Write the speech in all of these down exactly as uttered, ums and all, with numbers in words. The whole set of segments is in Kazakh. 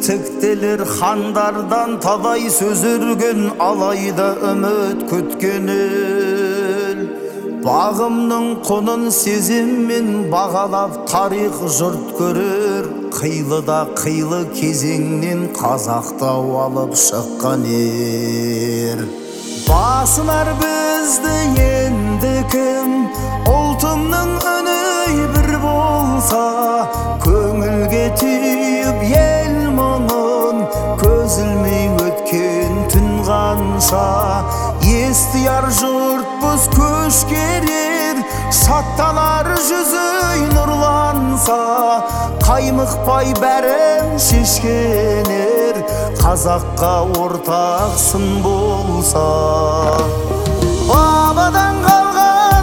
тектелер хандардан талай сөз өрген, алайда үміт күткен ел. Бағымның құнын сезіммен бағалап тарих жұрт көрер, қилыда қилы кезеңнен қазақтау алып шыққан ер. Басынар бізді енді кім, ұлтымның үні бір болса, көңілге түйіп ел мұңын, көз ілмей өткен түн қанша. Естияр жұртпыз көш керер, шаттанар жүзі нұрланса, қаймықпай бәрін шешкенер, қазаққа ортақсын болса. Бабадан қалған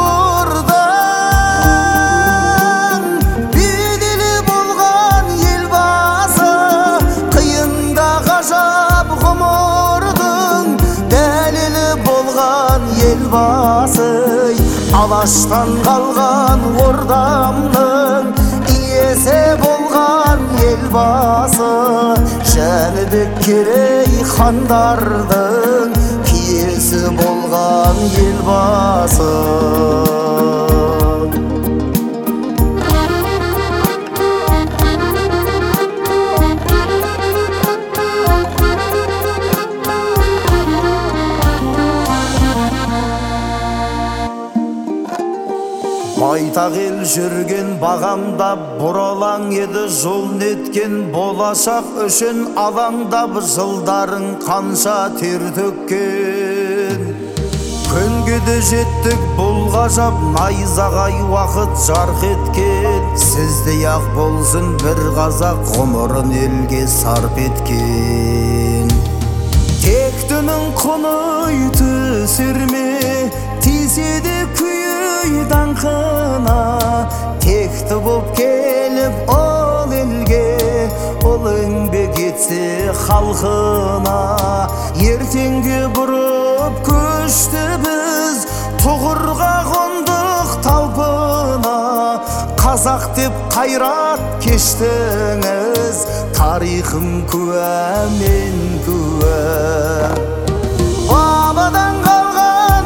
тұғырдан беделі болған елбасы, қиында ғажап ғұмырдың дәлелі болған елбасы. Алаштан қалған ордамның иесі болған елбасы, Жәнібек Керей хандардың киесі болған елбасы. Байтақ ел жүрген бағамдап, бұралаң еді жол неткен, болашақ үшін алаңдап, жылдарың қанша тер төккен. Күнге де жеттік бұл ғажап, найзағай уақыт жарқ еткен, сіздей ақ болсын бір қазақ ғұмырын елге сарп еткен. Тектінің құны түсер ме, тисе де күйі даңқына, текті боп келіп ол елге, ол еңбек етсе халқына. Ертеңге бұрып көшті біз, тұғырға қондық талпына, қазақ деп қайрат кештіңіз, тарихым куә мен куә. Бабадан қалған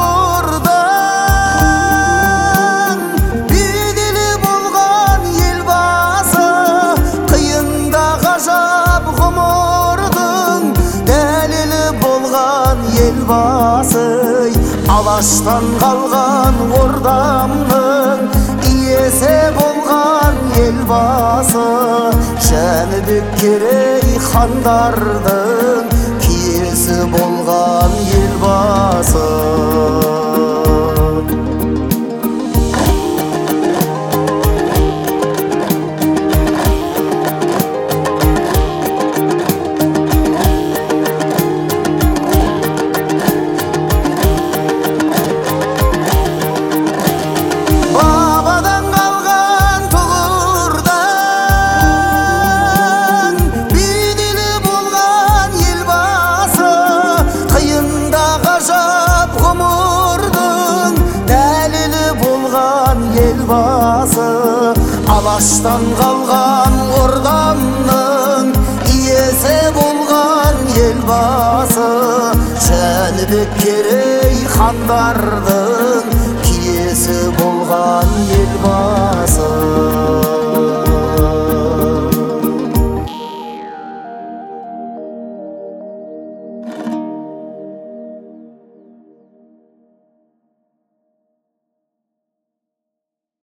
тұғырдан беделі болған елбасы, қиында ғажап ғұмырдың дәлелі болған елбасы. Алаштан қалған ордамның иесі болған елбасы, Жәнібек Керей хандардың киесі болған елбасы. Алаштан қалған ордамның иесі болған елбасы, Жәнібек Керей хандардың